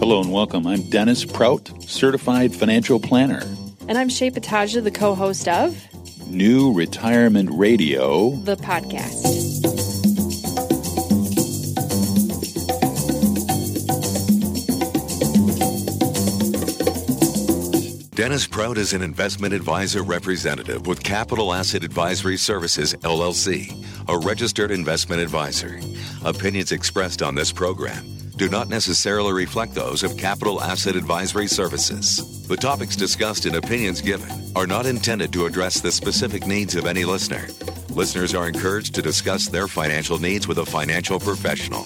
Hello and welcome. I'm Dennis Prout, Certified Financial Planner. And I'm Shay Pataja, the co-host of New Retirement Radio, the podcast. Dennis Prout is an investment advisor representative with Capital Asset Advisory Services, LLC, a registered investment advisor. Opinions expressed on this program do not necessarily reflect those of Capital Asset Advisory Services. The topics discussed and opinions given are not intended to address the specific needs of any listener. Listeners are encouraged to discuss their financial needs with a financial professional.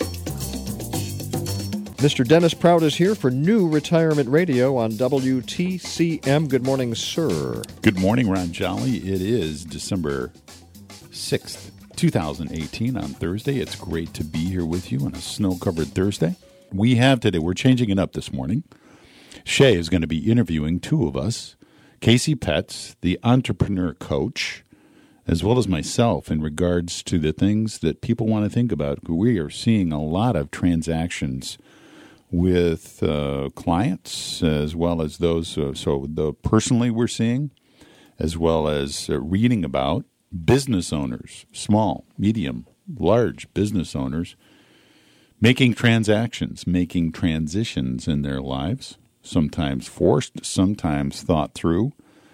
Mr. Dennis Prout is here for New Retirement Radio on WTCM. Good morning, sir. Good morning, Ron Jolly. It is December 6th, 2018 on Thursday. It's great to be here with you on a snow-covered Thursday. We're changing it up this morning. Shay is going to be interviewing two of us, Casey Petz, the entrepreneur coach, as well as myself in regards to the things that people want to think about. We are seeing a lot of transactions with clients as well as those, personally we're seeing, as well as reading about business owners, small, medium, large business owners, making transactions, making transitions in their lives, sometimes forced, sometimes thought through,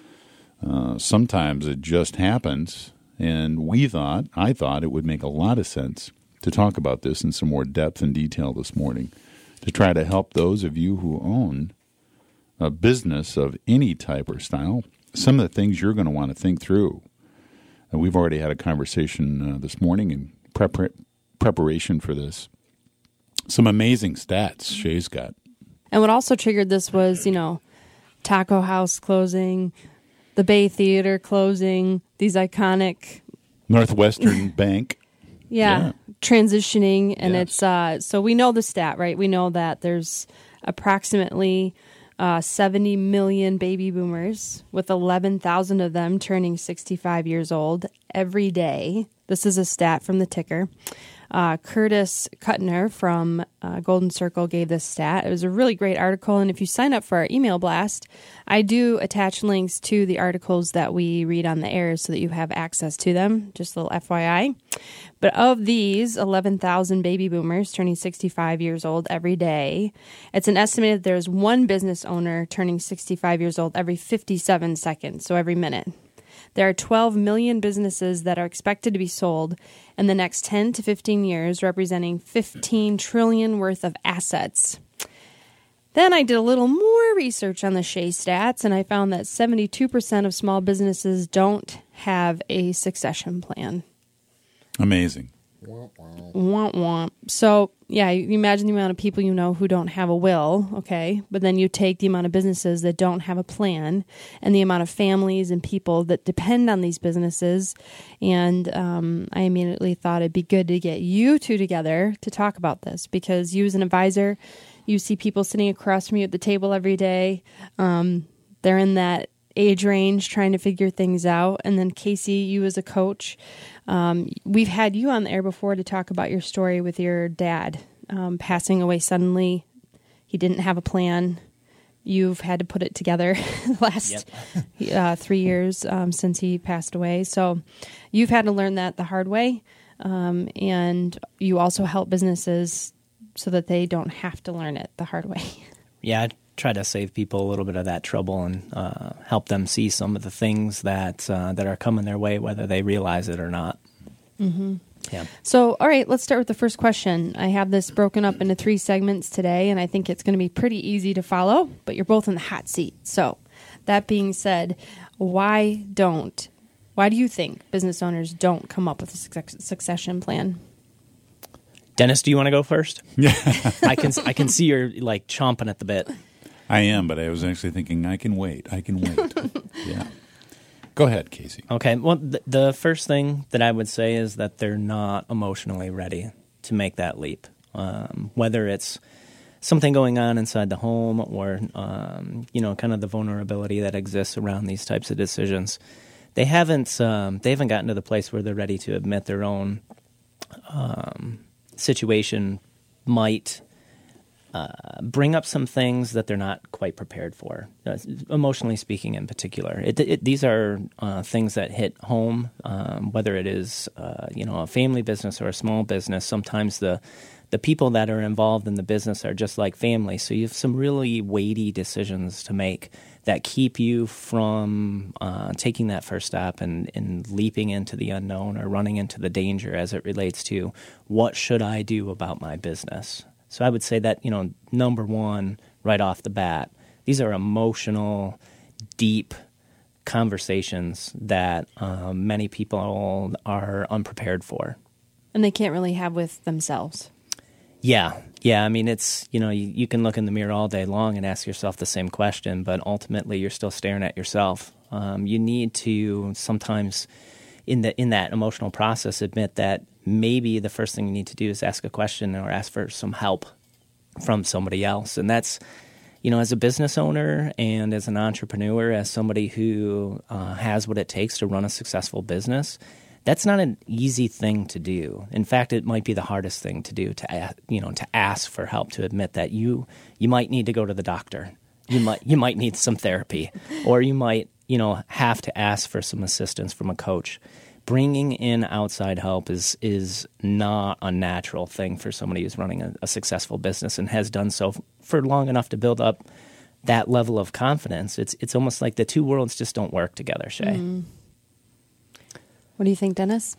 sometimes it just happens, and I thought it would make a lot of sense to talk about this in some more depth and detail this morning, to try to help those of you who own a business of any type or style, some of the things you're going to want to think through. And we've already had a conversation this morning in preparation for this. Some amazing stats Shay's got. And what also triggered this was, Taco House closing, the Bay Theater closing, these iconic... Northwestern Bank. Yeah, transitioning, and Yes. it's so we know the stat, right? We know that there's approximately 70 million baby boomers, with 11,000 of them turning 65 years old every day. This is a stat from the ticker. Curtis Kuttner from Golden Circle gave this stat. It was a really great article, and if you sign up for our email blast, I do attach links to the articles that we read on the air so that you have access to them, just a little FYI. But of these 11,000 baby boomers turning 65 years old every day, it's an estimated there's one business owner turning 65 years old every 57 seconds, so every minute. There are 12 million businesses that are expected to be sold in the next 10 to 15 years, representing $15 trillion worth of assets. Then I did a little more research on the Shay stats, and I found that 72% of small businesses don't have a succession plan. Amazing. Womp womp. So, yeah, you imagine the amount of people you know who don't have a will, okay? But then you take the amount of businesses that don't have a plan and the amount of families and people that depend on these businesses. And I immediately thought it'd be good to get you two together to talk about this, because you as an advisor, you see people sitting across from you at the table every day. They're in that age range trying to figure things out. And then Casey, you as a coach, we've had you on the air before to talk about your story with your dad passing away suddenly. He didn't have a plan. You've had to put it together the last 3 years since he passed away. So you've had to learn that the hard way. And you also help businesses so that they don't have to learn it the hard way. Yeah, I try to save people a little bit of that trouble and help them see some of the things that are coming their way, whether they realize it or not. Mm-hmm. Yeah. So, all right, let's start with the first question. I have this broken up into 3 segments today, and I think it's going to be pretty easy to follow, but you're both in the hot seat. So, that being said, why do you think business owners don't come up with a succession plan? Dennis, do you want to go first? Yeah. I can see you're like chomping at the bit. I am, but I was actually thinking, I can wait. Yeah. Go ahead, Casey. Okay. Well, the first thing that I would say is that they're not emotionally ready to make that leap. Whether it's something going on inside the home or, kind of the vulnerability that exists around these types of decisions. They haven't gotten to the place where they're ready to admit their own situation might bring up some things that they're not quite prepared for, emotionally speaking in particular. These are things that hit home, whether it is a family business or a small business. Sometimes the people that are involved in the business are just like family, so you have some really weighty decisions to make that keep you from taking that first step and leaping into the unknown or running into the danger as it relates to what should I do about my business. So I would say that, number one, right off the bat, these are emotional, deep conversations that many people are unprepared for. And they can't really have with themselves. Yeah. I mean, it's, you can look in the mirror all day long and ask yourself the same question, but ultimately you're still staring at yourself. You need to sometimes in that emotional process admit that maybe the first thing you need to do is ask a question or ask for some help from somebody else. And that's, as a business owner and as an entrepreneur, as somebody who has what it takes to run a successful business, that's not an easy thing to do. In fact, it might be the hardest thing to do, to ask for help, to admit that you might need to go to the doctor. You might need some therapy, or you might, have to ask for some assistance from a coach. Bringing in outside help is not a natural thing for somebody who's running a successful business and has done so for long enough to build up that level of confidence. It's almost like the two worlds just don't work together, Shay. Mm. What do you think, Dennis?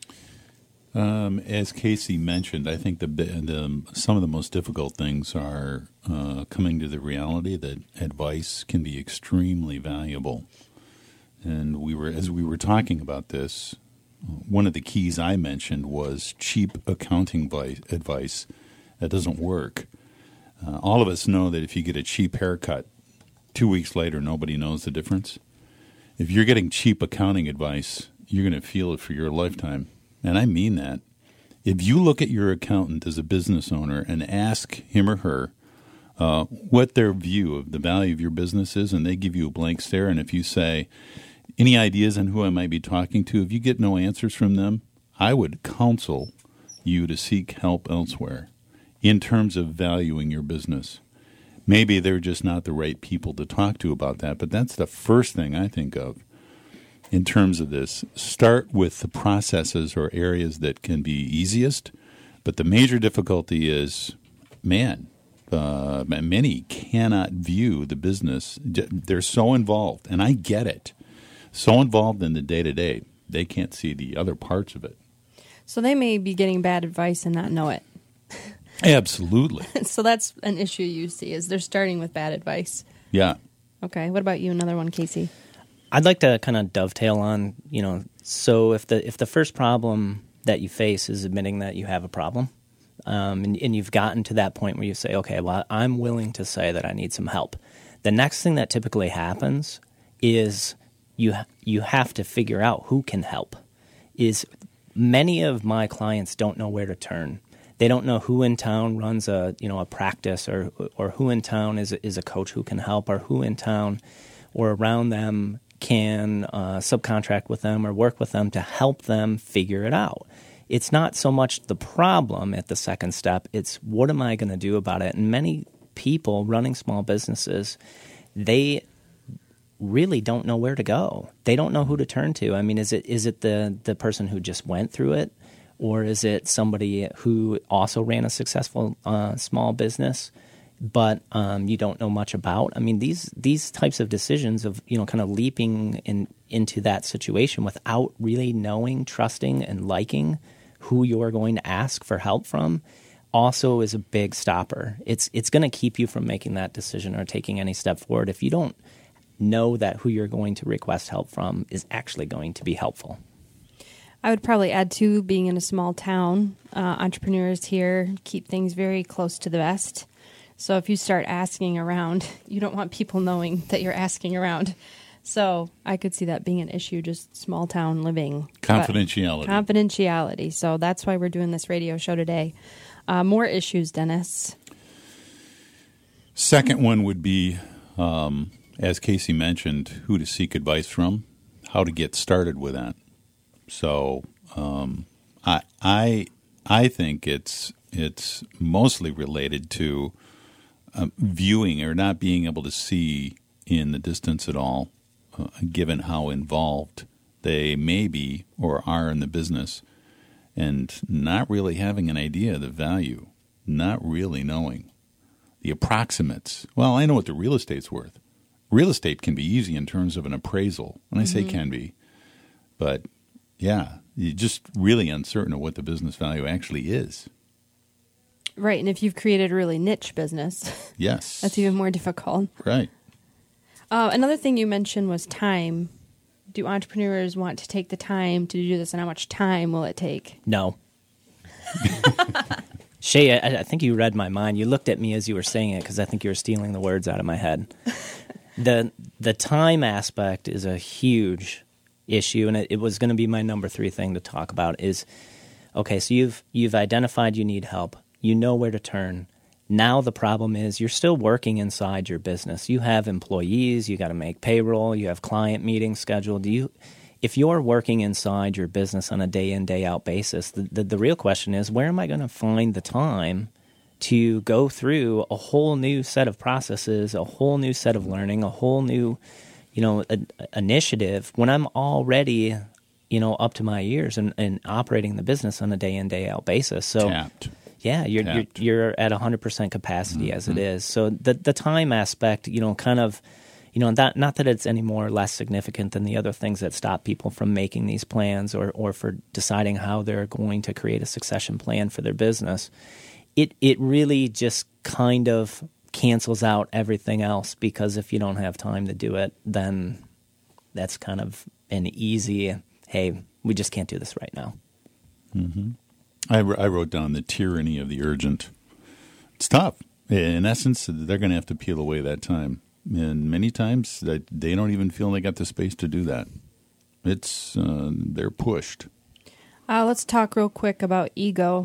As Casey mentioned, I think some of the most difficult things are coming to the reality that advice can be extremely valuable. And as we were talking about this, one of the keys I mentioned was cheap accounting advice that doesn't work. All of us know that if you get a cheap haircut, 2 weeks later, nobody knows the difference. If you're getting cheap accounting advice, you're going to feel it for your lifetime. And I mean that. If you look at your accountant as a business owner and ask him or her what their view of the value of your business is, and they give you a blank stare, and if you say, any ideas on who I might be talking to, if you get no answers from them, I would counsel you to seek help elsewhere in terms of valuing your business. Maybe they're just not the right people to talk to about that, but that's the first thing I think of. In terms of this, start with the processes or areas that can be easiest, but the major difficulty is, many cannot view the business. They're so involved, and I get it, so involved in the day-to-day, they can't see the other parts of it. So they may be getting bad advice and not know it. Absolutely. So that's an issue you see, is they're starting with bad advice. Yeah. Okay, what about you? Another one, Casey? I'd like to kind of dovetail on, so if the first problem that you face is admitting that you have a problem, and you've gotten to that point where you say, okay, well, I'm willing to say that I need some help. The next thing that typically happens is you have to figure out who can help. Many of my clients don't know where to turn. They don't know who in town runs a practice, or who in town is a coach who can help, or who in town or around them can subcontract with them or work with them to help them figure it out. It's not so much the problem at the second step, it's what am I going to do about it? And many people running small businesses, they really don't know where to go. They don't know who to turn to. I mean, is it the person who just went through it, or is it somebody who also ran a successful small business, but you don't know much about? I mean, these types of decisions of kind of leaping into that situation without really knowing, trusting, and liking who you're going to ask for help from also is a big stopper. It's going to keep you from making that decision or taking any step forward if you don't know that who you're going to request help from is actually going to be helpful. I would probably add, too, being in a small town, entrepreneurs here keep things very close to the vest. So if you start asking around, you don't want people knowing that you're asking around. So I could see that being an issue, just small town living. Confidentiality. Confidentiality. So that's why we're doing this radio show today. More issues, Dennis. Second one would be, as Casey mentioned, who to seek advice from, how to get started with that. So I think it's mostly related to viewing or not being able to see in the distance at all, given how involved they may be or are in the business, and not really having an idea of the value, not really knowing the approximates. Well, I know what the real estate's worth. Real estate can be easy in terms of an appraisal, and I say can be, but yeah, you're just really uncertain of what the business value actually is. Right, and if you've created a really niche business, Yes, that's even more difficult. right. Another thing you mentioned was time. Do entrepreneurs want to take the time to do this, and how much time will it take? No. Shay, I think you read my mind. You looked at me as you were saying it because I think you were stealing the words out of my head. The time aspect is a huge issue, and it was going to be my number 3 thing to talk about is, okay, so you've identified you need help. You know where to turn. Now the problem is you're still working inside your business. You have employees, you got to make payroll, you have client meetings scheduled. If you're working inside your business on a day in, day out basis, the real question is, where am I going to find the time to go through a whole new set of processes, a whole new set of learning, a whole new, initiative when I'm already, up to my ears and operating the business on a day in, day out basis. So Tapped. yeah, you're at 100% capacity as it is. So the time aspect, kind of, not that it's any more or less significant than the other things that stop people from making these plans or for deciding how they're going to create a succession plan for their business. It really just kind of cancels out everything else, because if you don't have time to do it, then that's kind of an easy, hey, we just can't do this right now. Mm-hmm. I wrote down the tyranny of the urgent. It's tough. In essence, they're going to have to peel away that time. And many times they don't even feel they got the space to do that. It's they're pushed. Let's talk real quick about ego.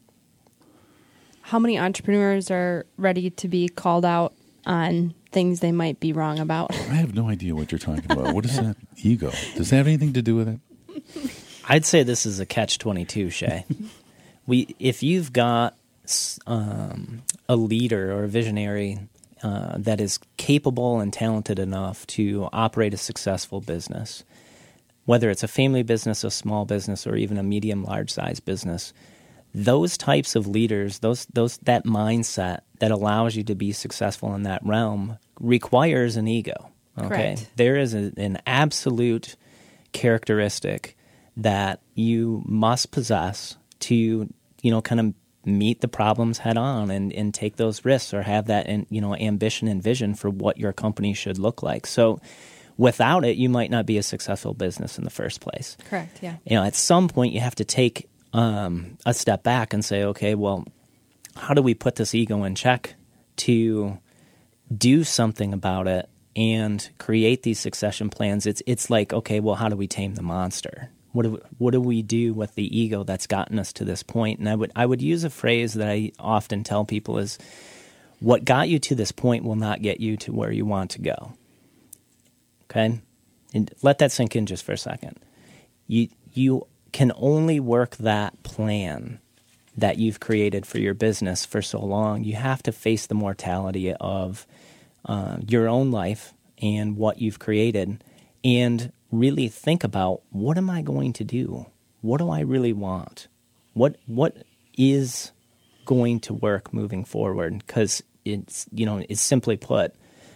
How many entrepreneurs are ready to be called out on things they might be wrong about? I have no idea what you're talking about. What is that? Ego. Does that have anything to do with it? I'd say this is a catch-22, Shay. If you've got a leader or a visionary that is capable and talented enough to operate a successful business, whether it's a family business, a small business, or even a medium, large-size business, those types of leaders, that mindset that allows you to be successful in that realm requires an ego. Okay, Correct. There is an absolute characteristic that you must possess to, kind of meet the problems head on and take those risks, or have that, ambition and vision for what your company should look like. So without it, you might not be a successful business in the first place. Correct, yeah. At some point you have to take a step back and say, okay, well, how do we put this ego in check to do something about it and create these succession plans? It's like, okay, well, how do we tame the monster? What do we do with the ego that's gotten us to this point? And I would use a phrase that I often tell people is, what got you to this point will not get you to where you want to go. Okay? And let that sink in just for a second. You can only work that plan that you've created for your business for so long. You have to face the mortality of your own life and what you've created, and really think about, what am I going to do? What do I really want? What is going to work moving forward? Because it's simply put,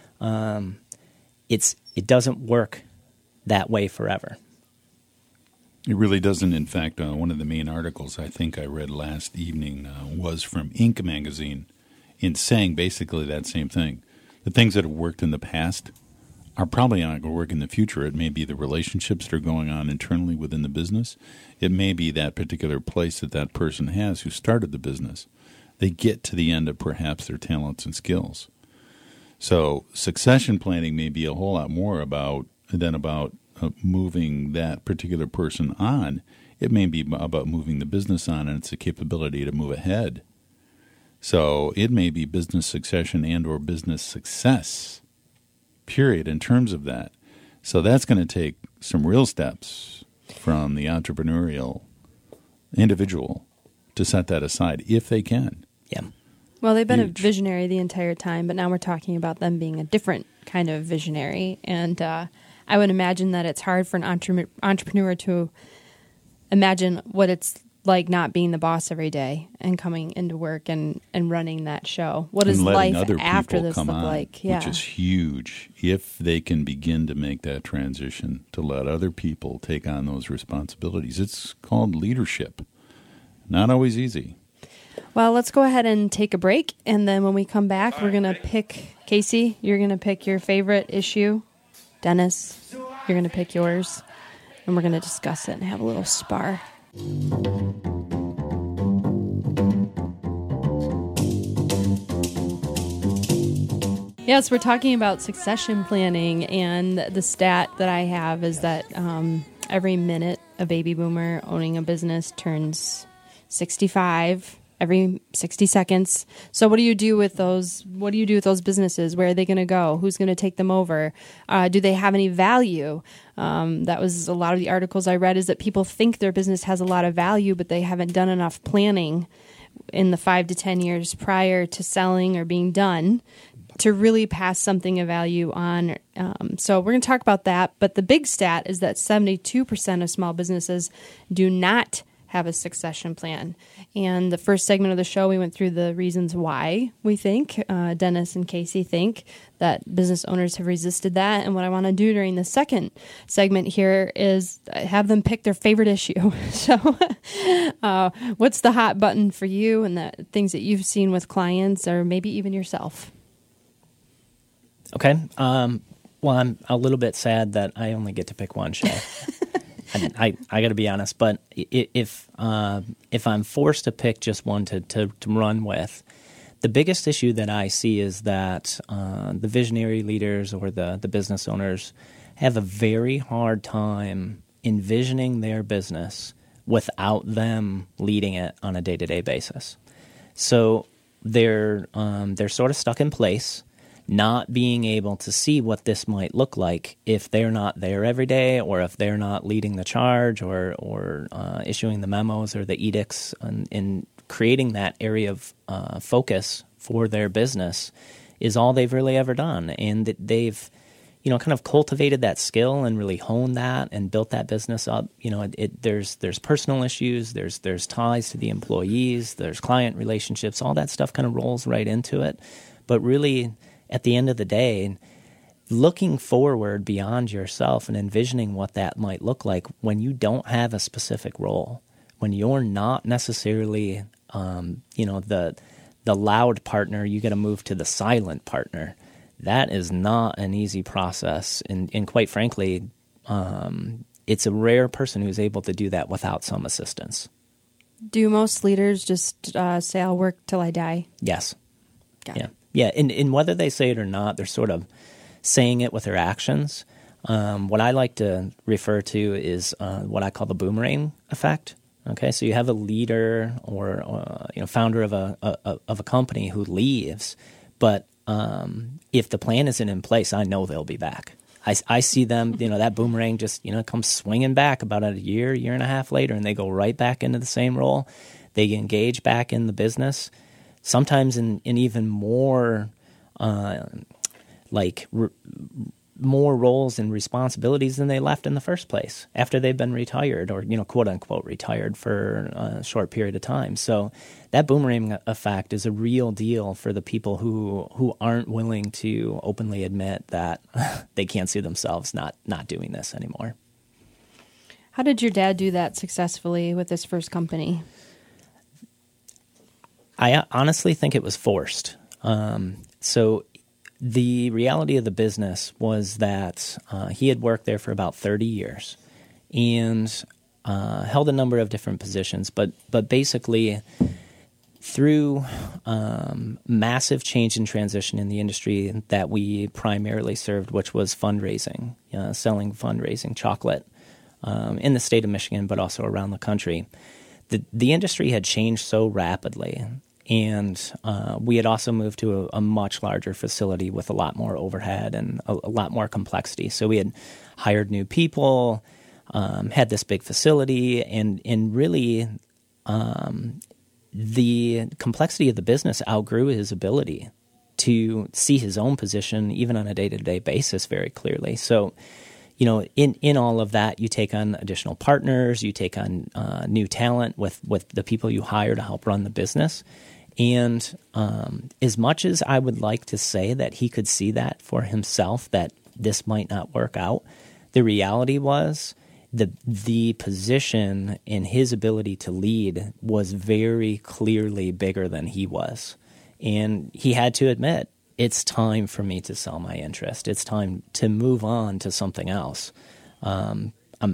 it doesn't work that way forever. It really doesn't. In fact, one of the main articles I think I read last evening was from Inc. magazine, in saying basically that same thing. The things that have worked in the past are probably not going to work in the future. It may be the relationships that are going on internally within the business. It may be that particular place that person has who started the business. They get to the end of perhaps their talents and skills. So succession planning may be a whole lot more about moving that particular person on. It may be about moving the business on and its capability to move ahead. So it may be business succession and or business success, period, in terms of that. So that's going to take some real steps from the entrepreneurial individual to set that aside if they can. Yeah. Well, they've been Huge. a visionary the entire time, but now we're talking about them being a different kind of visionary. And I would imagine that it's hard for an entrepreneur to imagine what it's like not being the boss every day and coming into work and running that show. What does And letting life other after people this come look on, like? Yeah. which is huge. If they can begin to make that transition to let other people take on those responsibilities, it's called leadership. Not always easy. Well, let's go ahead and take a break. And then when we come back, we're going to pick, Casey, you're going to pick your favorite issue. Dennis, you're going to pick yours. And we're going to discuss it and have a little spar. Yes, we're talking about succession planning, and the stat that I have is that every minute a baby boomer owning a business turns 65 every 60 seconds. So what do you do with those? What do you do with those businesses? Where are they going to go? Who's going to take them over? Do they have any value? That was a lot of the articles I read, is that people think their business has a lot of value, but they haven't done enough planning in the 5 to 10 years prior to selling or being done to really pass something of value on. So we're going to talk about that. But the big stat is that 72% of small businesses do not have a succession plan. And the first segment of the show, we went through the reasons why we think, Dennis and Casey think, that business owners have resisted that. And what I want to do during the second segment here is have them pick their favorite issue. So what's the hot button for you and the things that you've seen with clients or maybe even yourself? Okay. Well, I'm a little bit sad that I only get to pick one, Shay. I got to be honest, but if I'm forced to pick just one to run with, the biggest issue that I see is that the visionary leaders or the business owners have a very hard time envisioning their business without them leading it on a day-to-day basis. So they're sort of stuck in place, not being able to see what this might look like if they're not there every day, or if they're not leading the charge or issuing the memos or the edicts in creating that area of focus for their business is all they've really ever done. And they've, kind of cultivated that skill and really honed that and built that business up. There's personal issues, there's ties to the employees, there's client relationships, all that stuff kind of rolls right into it. But really, at the end of the day, looking forward beyond yourself and envisioning what that might look like when you don't have a specific role, when you're not necessarily, the loud partner, you got to move to the silent partner. That is not an easy process. And quite frankly, it's a rare person who's able to do that without some assistance. Do most leaders just say, I'll work till I die? Yes. Got it. Yeah, and whether they say it or not, they're sort of saying it with their actions. What I like to refer to is what I call the boomerang effect. Okay, so you have a leader or founder of a company who leaves, but if the plan isn't in place, I know they'll be back. I see them, that boomerang just comes swinging back about a year and a half later, and they go right back into the same role. They engage back in the business. Sometimes in even more more roles and responsibilities than they left in the first place after they've been retired or, quote unquote retired for a short period of time. So that boomerang effect is a real deal for the people who aren't willing to openly admit that they can't see themselves not doing this anymore. How did your dad do that successfully with his first company? I honestly think it was forced. So the reality of the business was that he had worked there for about 30 years and held a number of different positions, but basically through massive change and transition in the industry that we primarily served, which was fundraising, selling fundraising chocolate in the state of Michigan, but also around the country. The industry had changed so rapidly, and we had also moved to a much larger facility with a lot more overhead and a lot more complexity. So we had hired new people, had this big facility, and really the complexity of the business outgrew his ability to see his own position, even on a day-to-day basis, very clearly. So, in all of that, you take on additional partners, you take on new talent with the people you hire to help run the business. And as much as I would like to say that he could see that for himself, that this might not work out, the reality was the position and his ability to lead was very clearly bigger than he was. And he had to admit, it's time for me to sell my interest. It's time to move on to something else. I'm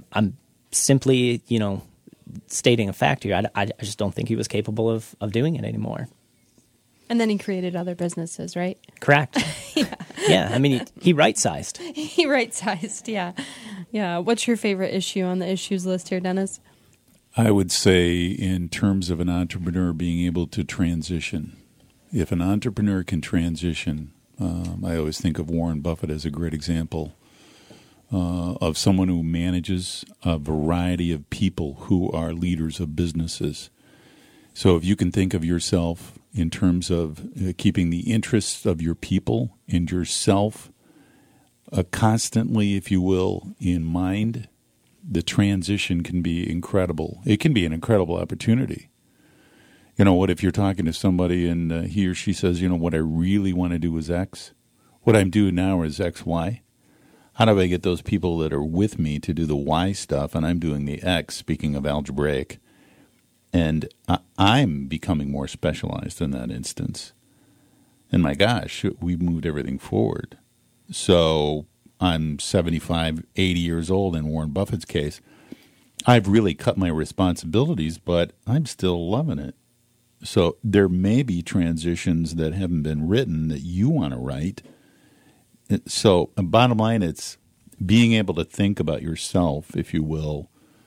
simply, stating a fact here. I just don't think he was capable of doing it anymore. And then he created other businesses, right? Correct. Yeah. I mean, he right-sized. He right-sized, yeah. Yeah. What's your favorite issue on the issues list here, Dennis? I would say in terms of an entrepreneur being able to transition. If an entrepreneur can transition, I always think of Warren Buffett as a great example of someone who manages a variety of people who are leaders of businesses. So if you can think of yourself in terms of keeping the interests of your people and yourself constantly, if you will, in mind, the transition can be incredible. It can be an incredible opportunity. What if you're talking to somebody and he or she says, what I really want to do is X. What I'm doing now is X, Y. How do I get those people that are with me to do the Y stuff and I'm doing the X, speaking of algebraic? And I'm becoming more specialized in that instance. And my gosh, we've moved everything forward. So I'm 75, 80 years old in Warren Buffett's case. I've really cut my responsibilities, but I'm still loving it. So there may be transitions that haven't been written that you want to write. So bottom line, it's being able to think about yourself, if you will,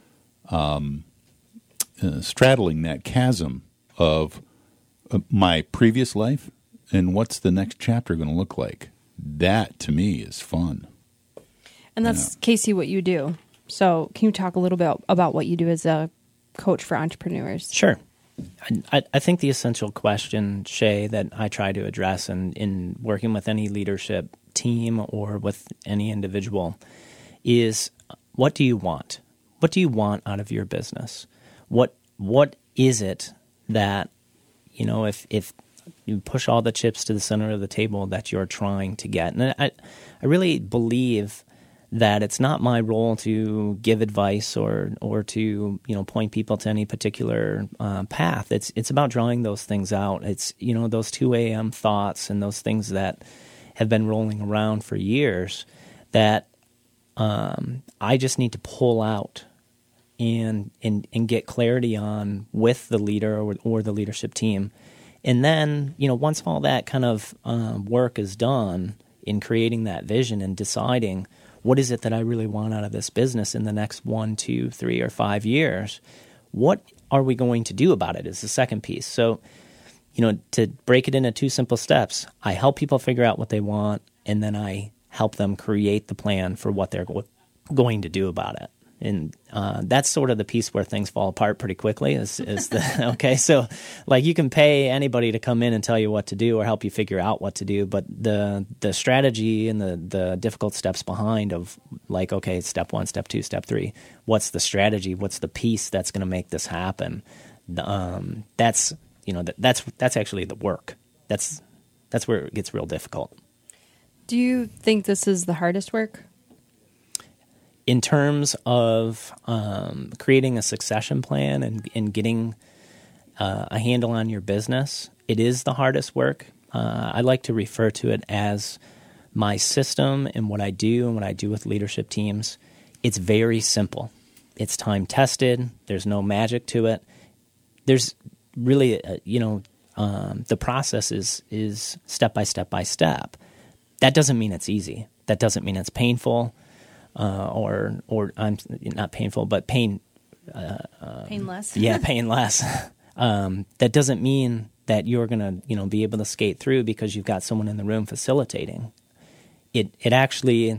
straddling that chasm of my previous life and what's the next chapter going to look like. That, to me, is fun. And that's, Casey, what you do. So can you talk a little bit about what you do as a coach for entrepreneurs? Sure. I think the essential question, Shay, that I try to address in working with any leadership team or with any individual is, what do you want? What do you want out of your business? What is it that, if you push all the chips to the center of the table that you're trying to get? And I really believe that it's not my role to give advice or to point people to any particular path. It's about drawing those things out. It's those 2 a.m. thoughts and those things that have been rolling around for years that I just need to pull out and get clarity on with the leader or the leadership team. And then once all that kind of work is done in creating that vision and deciding, what is it that I really want out of this business in the next 1, 2, 3, or 5 years? What are we going to do about it is the second piece. So, to break it into 2 simple steps, I help people figure out what they want, and then I help them create the plan for what they're going to do about it. And that's sort of the piece where things fall apart pretty quickly is the, okay, so like you can pay anybody to come in and tell you what to do or help you figure out what to do, but the strategy and the difficult steps behind of like, okay, step 1, step 2, step 3, what's the strategy? What's the piece that's going to make this happen? That's actually the work. That's where it gets real difficult. Do you think this is the hardest work? In terms of creating a succession plan and getting a handle on your business, it is the hardest work. I like to refer to it as my system and what I do and what I do with leadership teams. It's very simple. It's time tested. There's no magic to it. There's really, the process is step by step by step. That doesn't mean it's easy. That doesn't mean it's painful. Or I'm not painful, but painless. Yeah, painless. That doesn't mean that you're going to, be able to skate through because you've got someone in the room facilitating. It actually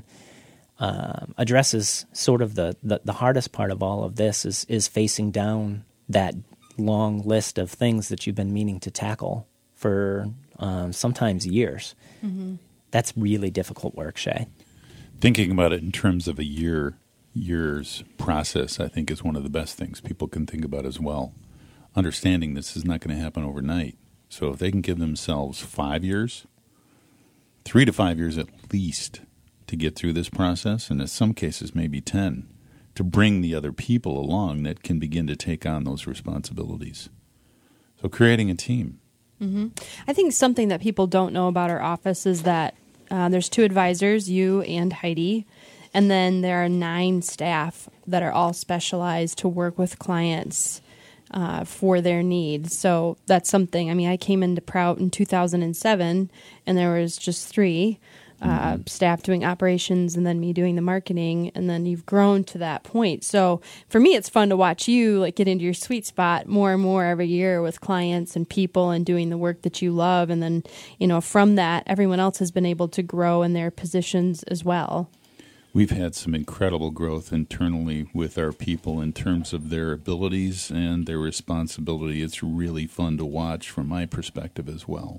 addresses sort of the hardest part of all of this is facing down that long list of things that you've been meaning to tackle for sometimes years. Mm-hmm. That's really difficult work, Shay. Thinking about it in terms of a year's process, I think is one of the best things people can think about as well. Understanding this is not going to happen overnight. So if they can give themselves 5 years, 3 to 5 years at least to get through this process, and in some cases maybe 10, to bring the other people along that can begin to take on those responsibilities. So creating a team. Mm-hmm. I think something that people don't know about our office is that there's 2 advisors, you and Heidi, and then there are 9 staff that are all specialized to work with clients for their needs. So that's something. I mean, I came into Prout in 2007, and there was just 3 staff doing operations, and then me doing the marketing, and then you've grown to that point. So for me, it's fun to watch you like get into your sweet spot more and more every year with clients and people and doing the work that you love. And then, from that, everyone else has been able to grow in their positions as well. We've had some incredible growth internally with our people in terms of their abilities and their responsibility. It's really fun to watch from my perspective as well.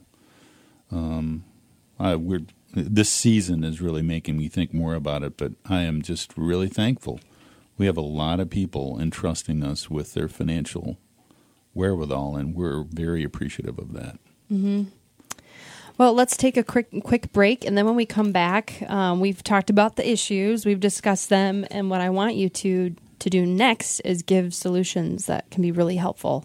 This season is really making me think more about it, but I am just really thankful. We have a lot of people entrusting us with their financial wherewithal, and we're very appreciative of that. Mm-hmm. Well, let's take a quick break, and then when we come back, we've talked about the issues, we've discussed them, and what I want you to do next is give solutions that can be really helpful.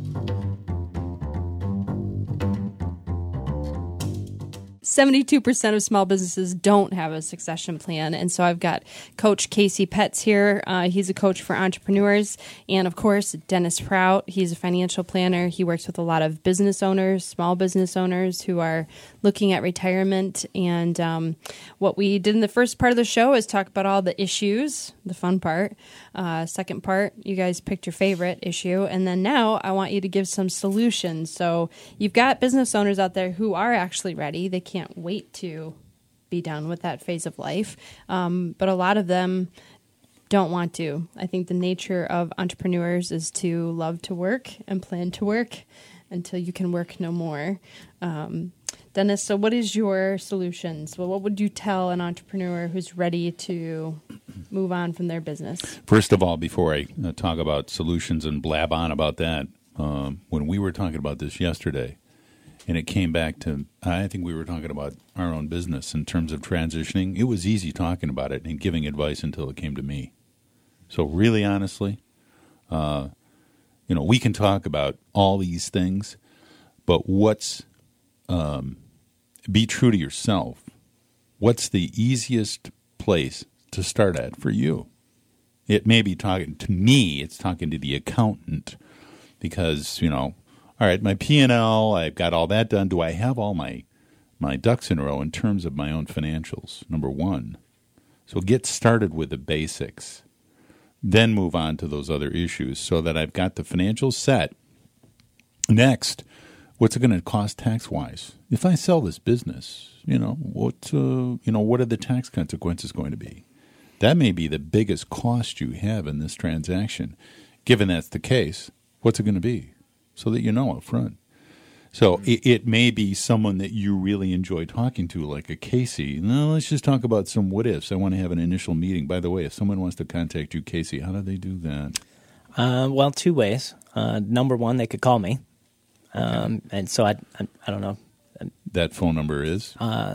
72% of small businesses don't have a succession plan. And so I've got Coach Casey Petz here. He's a coach for entrepreneurs. And of course, Dennis Prout. He's a financial planner. He works with a lot of business owners, small business owners who are looking at retirement. And what we did in the first part of the show is talk about all the issues, the fun part. Second part, you guys picked your favorite issue. And then now I want you to give some solutions. So you've got business owners out there who are actually ready. They can't wait to be done with that phase of life. But a lot of them don't want to. I think the nature of entrepreneurs is to love to work and plan to work until you can work no more. Dennis, so what is your solutions? Well, what would you tell an entrepreneur who's ready to move on from their business? First of all, before I talk about solutions and blab on about that, when we were talking about this yesterday, and it came back to, I think we were talking about our own business in terms of transitioning. It was easy talking about it and giving advice until it came to me. So really, honestly, we can talk about all these things, but be true to yourself. What's the easiest place to start at for you? It may be talking to me, it's talking to the accountant because, all right, my P&L, I've got all that done. Do I have all my ducks in a row in terms of my own financials? Number one. So get started with the basics. Then move on to those other issues so that I've got the financials set. Next, what's it going to cost tax-wise? If I sell this business, what are the tax consequences going to be? That may be the biggest cost you have in this transaction. Given that's the case, what's it going to be? So that you know up front. So it may be someone that you really enjoy talking to, like a Casey. No, let's just talk about some what ifs. I want to have an initial meeting. By the way, if someone wants to contact you, Casey, how do they do that? Well, 2 ways. Number one, they could call me. And so I don't know. That phone number is?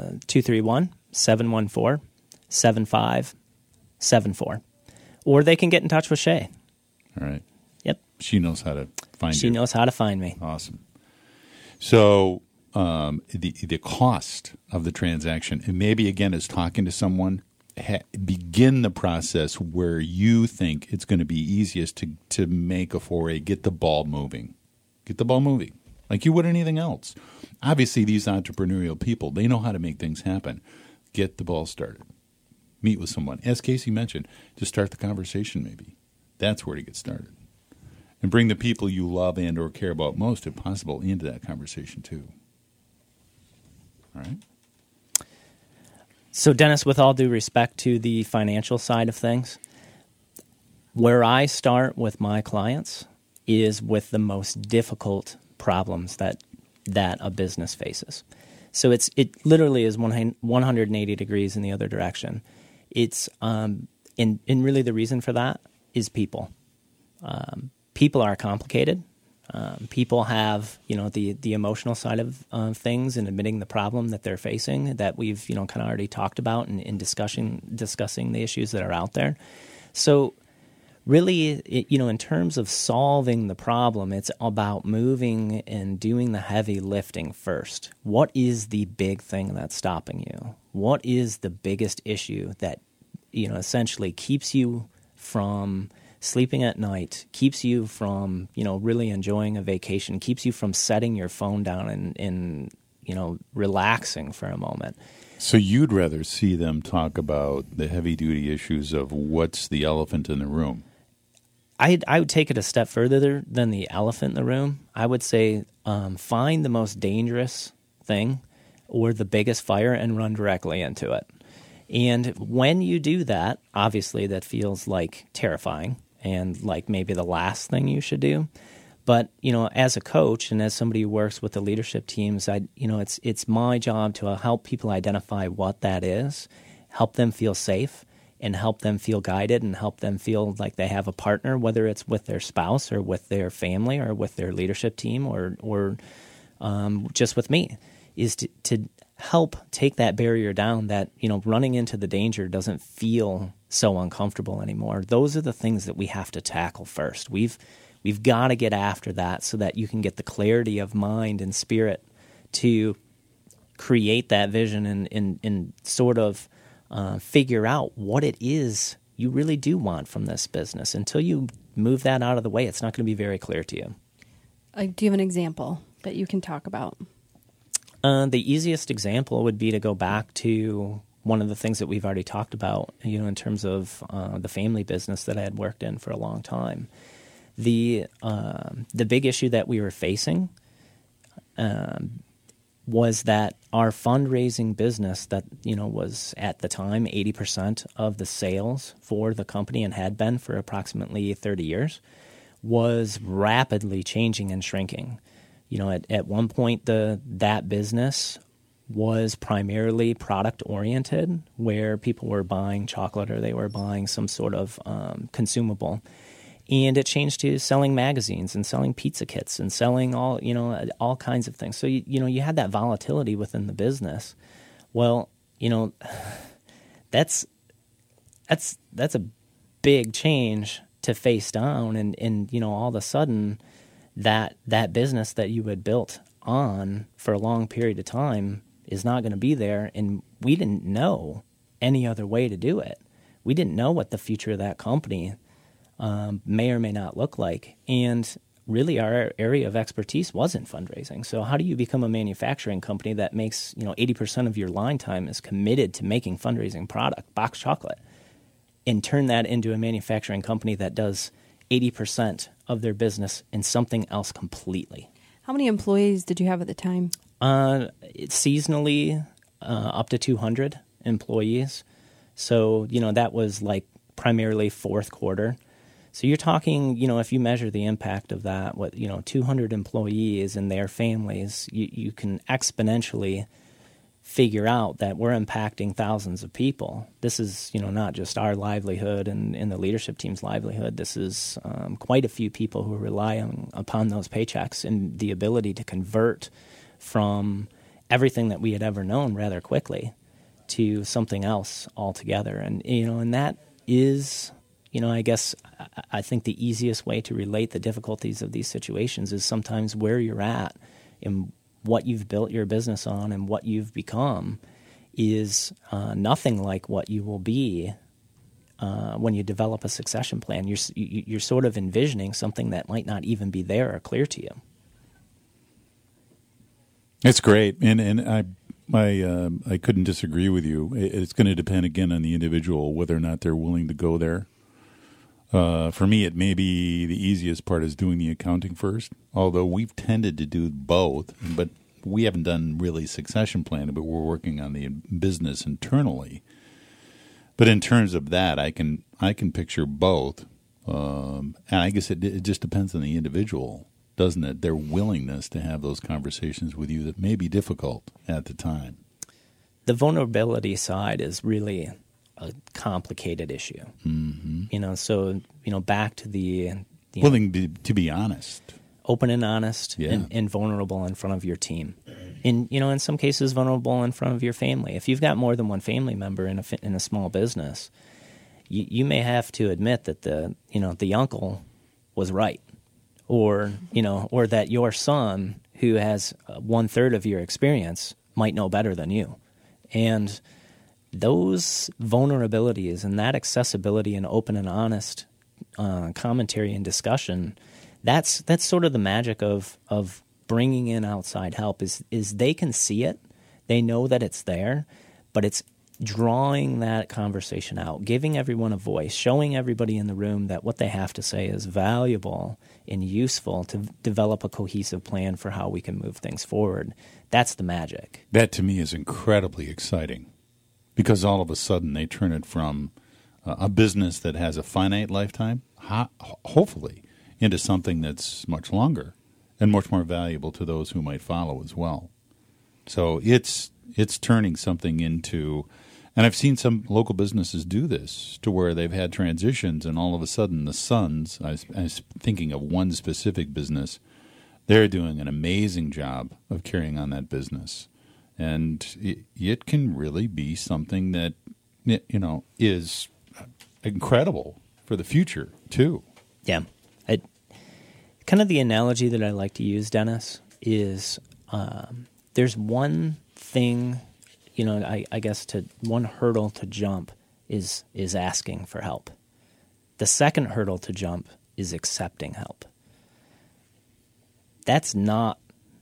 231-714-7574. Or they can get in touch with Shay. All right. Yep. She knows how to find you. She knows how to find me. Awesome. So the cost of the transaction, and maybe, again, is talking to someone, begin the process where you think it's going to be easiest to make a foray, get the ball moving. Get the ball moving like you would anything else. Obviously, these entrepreneurial people, they know how to make things happen. Get the ball started. Meet with someone. As Casey mentioned, just start the conversation maybe. That's where to get started. And bring the people you love and or care about most, if possible, into that conversation too. All right? So, Dennis, with all due respect to the financial side of things, where I start with my clients is with the most difficult problems that a business faces. So it literally is 180 degrees in the other direction. It's and really the reason for that is people. People are complicated. People have, the emotional side of things and admitting the problem that they're facing that we've, kind of already talked about in discussing the issues that are out there. So really, in terms of solving the problem, it's about moving and doing the heavy lifting first. What is the big thing that's stopping you? What is the biggest issue that, essentially keeps you from sleeping at night, keeps you from, really enjoying a vacation, keeps you from setting your phone down and relaxing for a moment? So you'd rather see them talk about the heavy-duty issues of what's the elephant in the room? I would take it a step further than the elephant in the room. I would say find the most dangerous thing or the biggest fire and run directly into it. And when you do that, obviously that feels like terrifying and like maybe the last thing you should do. But, as a coach and as somebody who works with the leadership teams, it's my job to help people identify what that is, help them feel safe, and help them feel guided and help them feel like they have a partner, whether it's with their spouse or with their family or with their leadership team or just with me, is to help take that barrier down that, running into the danger doesn't feel so uncomfortable anymore. Those are the things that we have to tackle first. We've got to get after that so that you can get the clarity of mind and spirit to create that vision and sort of figure out what it is you really do want from this business. Until you move that out of the way, it's not going to be very clear to you. Do you have an example that you can talk about? The easiest example would be to go back to one of the things that we've already talked about, in terms of the family business that I had worked in for a long time. The big issue that we were facing was that our fundraising business that, was at the time 80% of the sales for the company and had been for approximately 30 years was rapidly changing and shrinking. At one point, that business was primarily product-oriented, where people were buying chocolate or they were buying some sort of consumable. And it changed to selling magazines and selling pizza kits and selling all kinds of things. So, you had that volatility within the business. Well, that's a big change to face down. And all of a sudden, that business that you had built on for a long period of time is not going to be there. And we didn't know any other way to do it. We didn't know what the future of that company may or may not look like. And really our area of expertise wasn't fundraising. So how do you become a manufacturing company that makes, 80% of your line time is committed to making fundraising product, box chocolate, and turn that into a manufacturing company that does 80% of their business in something else completely? How many employees did you have at the time? It's seasonally up to 200 employees. So, that was like primarily fourth quarter. So you're talking, if you measure the impact of that, 200 employees and their families, you can exponentially figure out that we're impacting thousands of people. This is, not just our livelihood and the leadership team's livelihood. This is quite a few people who rely upon those paychecks and the ability to convert from everything that we had ever known rather quickly to something else altogether. And, and that is, I guess I think the easiest way to relate the difficulties of these situations is sometimes where you're at and what you've built your business on and what you've become is nothing like what you will be when you develop a succession plan. You're sort of envisioning something that might not even be there or clear to you. It's great, and I couldn't disagree with you. It's going to depend again on the individual whether or not they're willing to go there. For me, it may be the easiest part is doing the accounting first, although we've tended to do both, but we haven't done really succession planning, but we're working on the business internally. But in terms of that, I can picture both. And I guess it just depends on the individual, doesn't it? Their willingness to have those conversations with you that may be difficult at the time. The vulnerability side is really a complicated issue. Mm-hmm. So back to the willing to be honest, open and honest, and vulnerable in front of your team. In some cases, vulnerable in front of your family. If you've got more than one family member in a small business, you may have to admit that the uncle was right, or that your son, who has 1/3 of your experience, might know better than you. And those vulnerabilities and that accessibility and open and honest commentary and discussion, that's sort of the magic of bringing in outside help is they can see it, they know that it's there, but it's drawing that conversation out, giving everyone a voice, showing everybody in the room that what they have to say is valuable and useful to develop a cohesive plan for how we can move things forward. That's the magic. That to me is incredibly exciting, because all of a sudden they turn it from a business that has a finite lifetime, hopefully, into something that's much longer and much more valuable to those who might follow as well. So it's turning something into, and I've seen some local businesses do this, to where they've had transitions, and all of a sudden the sons, I was thinking of one specific business, they're doing an amazing job of carrying on that business. And it can really be something that, is incredible for the future, too. Yeah. Kind of the analogy that I like to use, Dennis, is there's one thing, I guess one hurdle to jump is asking for help. The second hurdle to jump is accepting help. That's not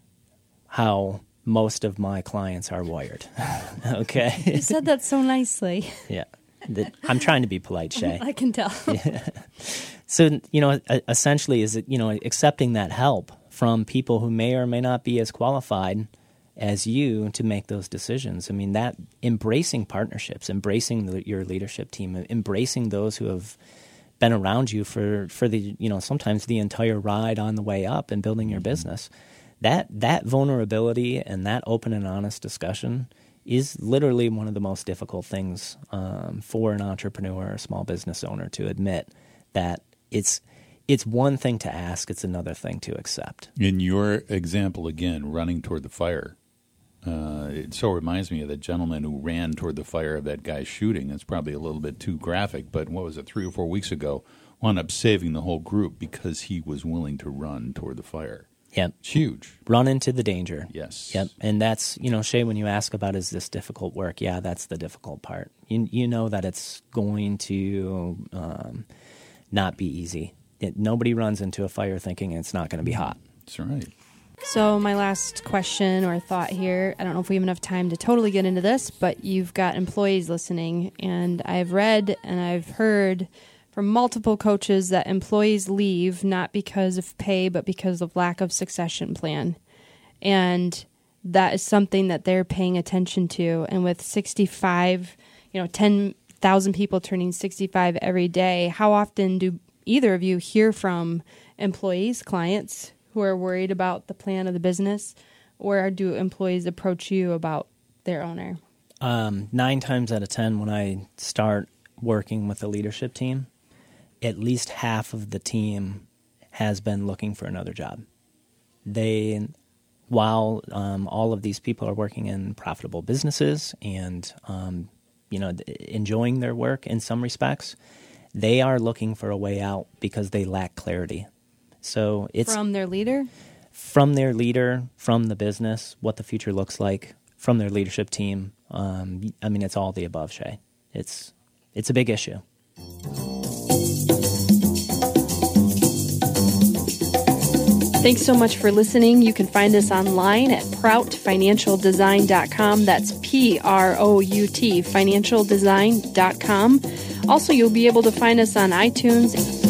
how most of my clients are wired. Okay? You said that so nicely. Yeah. I'm trying to be polite, Shay. I can tell. Yeah. So, essentially is it, accepting that help from people who may or may not be as qualified as you to make those decisions. I mean, that embracing partnerships, embracing your leadership team, embracing those who have been around you for the, sometimes the entire ride on the way up and building your business. That vulnerability and that open and honest discussion is literally one of the most difficult things for an entrepreneur or a small business owner to admit, that it's one thing to ask, it's another thing to accept. In your example, again, running toward the fire, it so reminds me of that gentleman who ran toward the fire of that guy shooting. It's probably a little bit too graphic, but 3 or 4 weeks ago, wound up saving the whole group because he was willing to run toward the fire. Yep. It's huge. Run into the danger. Yes. Yep. And that's, Shay, when you ask about, is this difficult work? Yeah, that's the difficult part. You know that it's going to not be easy. Nobody runs into a fire thinking it's not going to be hot. That's right. So my last question or thought here, I don't know if we have enough time to totally get into this, but you've got employees listening, and I've read and I've heard from multiple coaches that employees leave not because of pay, but because of lack of succession plan. And that is something that they're paying attention to. And with 65, 10,000 people turning 65 every day, how often do either of you hear from employees, clients who are worried about the plan of the business, or do employees approach you about their owner? 9 times out of 10, when I start working with the leadership team, at least half of the team has been looking for another job. While all of these people are working in profitable businesses and enjoying their work in some respects, they are looking for a way out because they lack clarity. So it's from their leader, from the business, what the future looks like, from their leadership team. It's all the above, Shay. It's a big issue. Thanks so much for listening. You can find us online at proutfinancialdesign.com. That's PROUT, financialdesign.com. Also, you'll be able to find us on iTunes.